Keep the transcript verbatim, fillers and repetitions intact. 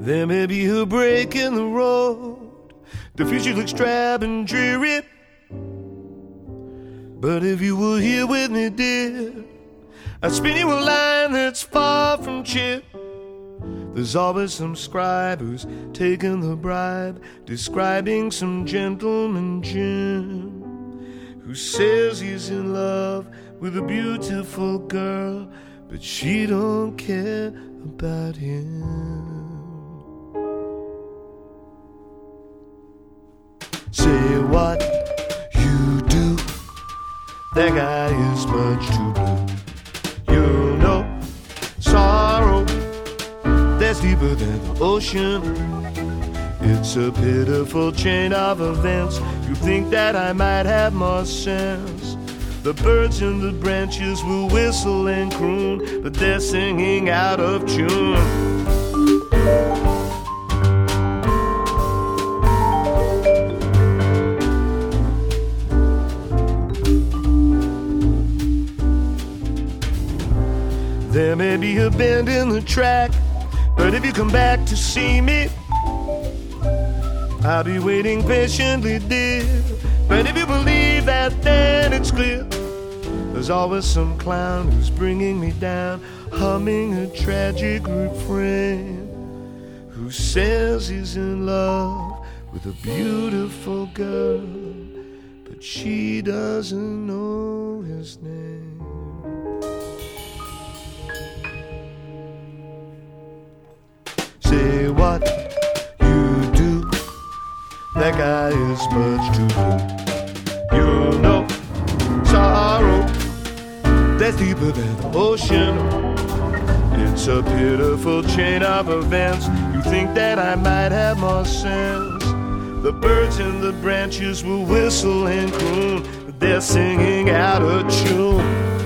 There may be a break in the road, the future looks drab and dreary, but if you were here with me, dear, I'd spin you a line that's far from cheap. There's always some scribe who's taken the bribe, describing some gentleman Jim, who says he's in love with a beautiful girl, but she don't care about him. Say what you do, that guy is much too blue. You know, sorrow that's deeper than the ocean. It's a pitiful chain of events. You think that I might have more sense. The birds in the branches will whistle and croon, but they're singing out of tune. There may be a bend in the track, but if you come back to see me, I'll be waiting patiently, dear. But if you believe that, then it's clear there's always some clown who's bringing me down, humming a tragic refrain, who says he's in love with a beautiful girl, but she doesn't know his name. Say what you do, that guy is much too blue. You know, sorrow that's deeper than the ocean. It's a pitiful chain of events. You think that I might have more sense. The birds in the branches will whistle and croon, but they're singing out of tune.